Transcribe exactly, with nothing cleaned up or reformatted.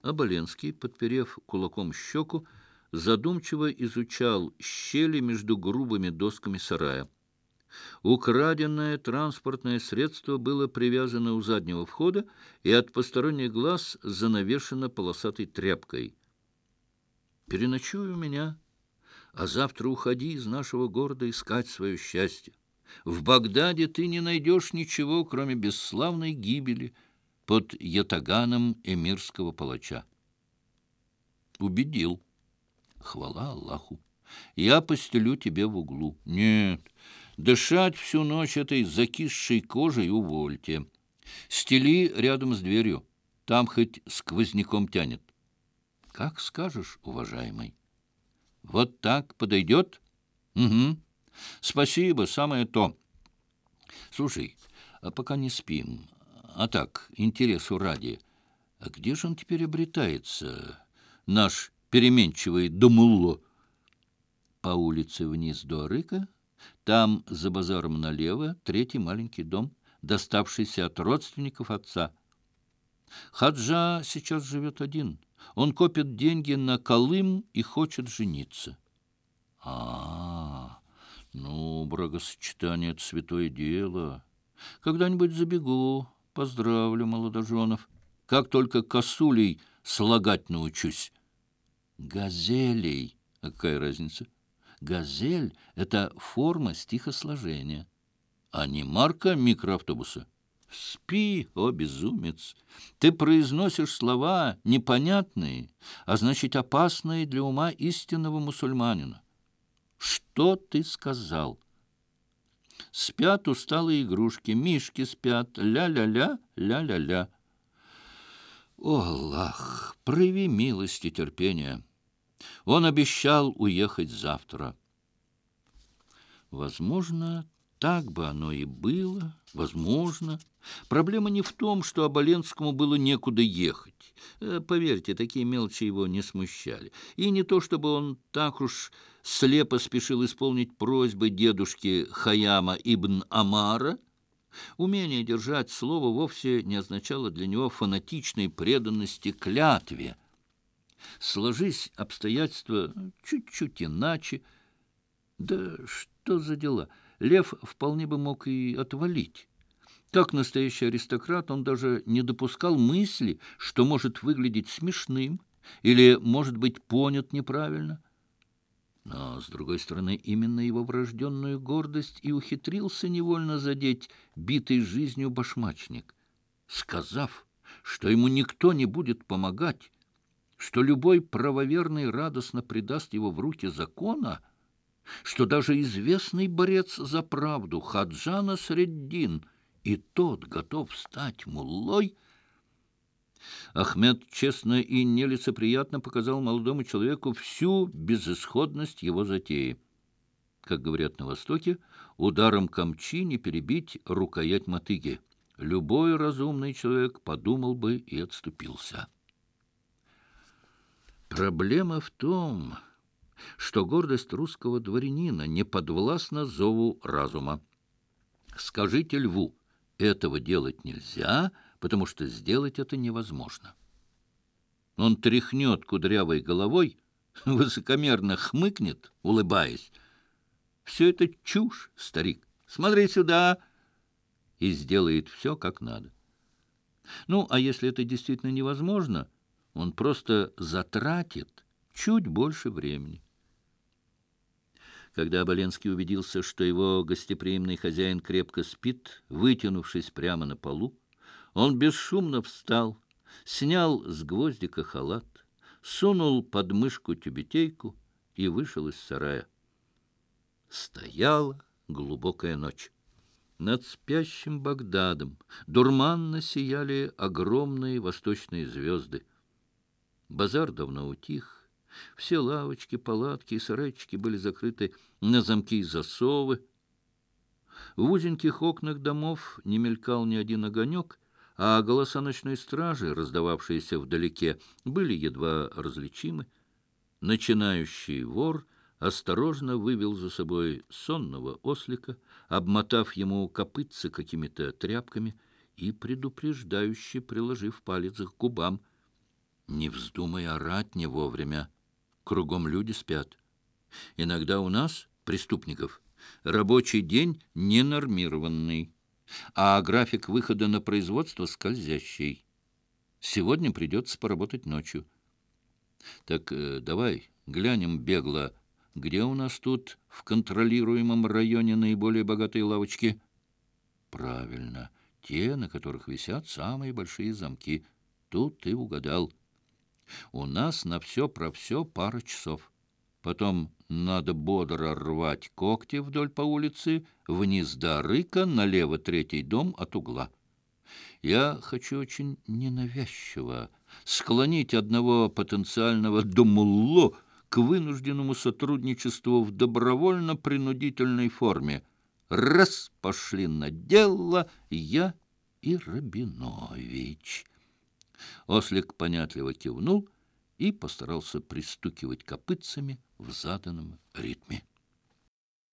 Оболенский, подперев кулаком щеку, задумчиво изучал щели между грубыми досками сарая. Украденное транспортное средство было привязано у заднего входа и от посторонних глаз занавешено полосатой тряпкой. «Переночуй у меня, а завтра уходи из нашего города искать свое счастье. В Багдаде ты не найдешь ничего, кроме бесславной гибели под ятаганом эмирского палача». Убедил. Хвала Аллаху. Я постелю тебе в углу. Нет, дышать всю ночь этой закисшей кожей увольте. Стели рядом с дверью. Там хоть сквозняком тянет. Как скажешь, уважаемый. Вот так подойдет? Угу. Спасибо, самое то. Слушай, а пока не спим, а так, интересу ради, а где же он теперь обретается, наш переменчивый Дамулло? По улице вниз до Арыка, там за базаром налево третий маленький дом, доставшийся от родственников отца. Хаджа сейчас живет один. Он копит деньги на Колым и хочет жениться. А, ну, бракосочетание — это святое дело. Когда-нибудь забегу, поздравлю молодоженов. Как только косулей слагать научусь. Газелей. А какая разница? Газель — это форма стихосложения, а не марка микроавтобуса. Спи, о безумец! Ты произносишь слова непонятные, а значит опасные для ума истинного мусульманина. Что ты сказал? Спят усталые игрушки, мишки спят, ля-ля-ля, ля-ля-ля. О, Аллах, прояви милость и терпение. Он обещал уехать завтра. Возможно, так бы оно и было, возможно. Проблема не в том, что Оболенскому было некуда ехать. Поверьте, такие мелочи его не смущали. И не то, чтобы он так уж слепо спешил исполнить просьбы дедушки Хаяма ибн Амара. Умение держать слово вовсе не означало для него фанатичной преданности клятве. Сложись обстоятельства чуть-чуть иначе. Да что за дела? Лев вполне бы мог и отвалить. Как настоящий аристократ, он даже не допускал мысли, что может выглядеть смешным или может быть понят неправильно. Но, с другой стороны, именно его врожденную гордость и ухитрился невольно задеть битый жизнью башмачник, сказав, что ему никто не будет помогать, что любой правоверный радостно предаст его в руки закона, что даже известный борец за правду Хаджа Насреддин и тот готов стать муллой. Ахмед честно и нелицеприятно показал молодому человеку всю безысходность его затеи. Как говорят на Востоке, ударом камчи не перебить рукоять мотыги. Любой разумный человек подумал бы и отступился. Проблема в том, что гордость русского дворянина не подвластна зову разума. Скажите льву, этого делать нельзя, потому что сделать это невозможно. Он тряхнет кудрявой головой, высокомерно хмыкнет, улыбаясь. Все это чушь, старик. Смотри сюда. И сделает все как надо. Ну, а если это действительно невозможно, он просто затратит чуть больше времени. Когда Оболенский убедился, что его гостеприимный хозяин крепко спит, вытянувшись прямо на полу, он бесшумно встал, снял с гвоздика халат, сунул под мышку тюбетейку и вышел из сарая. Стояла глубокая ночь. Над спящим Багдадом дурманно сияли огромные восточные звезды. Базар давно утих. Все лавочки, палатки и сарайчики были закрыты на замки и засовы. В узеньких окнах домов не мелькал ни один огонек, а голоса ночной стражи, раздававшиеся вдалеке, были едва различимы. Начинающий вор осторожно вывел за собой сонного ослика, обмотав ему копытце какими-то тряпками и предупреждающе приложив палец к губам. Не вздумай орать не вовремя. Кругом люди спят. Иногда у нас, преступников, рабочий день ненормированный, а график выхода на производство скользящий. Сегодня придется поработать ночью. Так э, давай глянем бегло, где у нас тут в контролируемом районе наиболее богатые лавочки. Правильно, те, на которых висят самые большие замки. Тут ты угадал. У нас на все про все пара часов. Потом надо бодро рвать когти вдоль по улице, вниз до Рыка, налево третий дом от угла. Я хочу очень ненавязчиво склонить одного потенциального домулло к вынужденному сотрудничеству в добровольно-принудительной форме. Раз пошли на дело я и Рабинович. Ослик понятливо кивнул и постарался пристукивать копытцами в заданном ритме.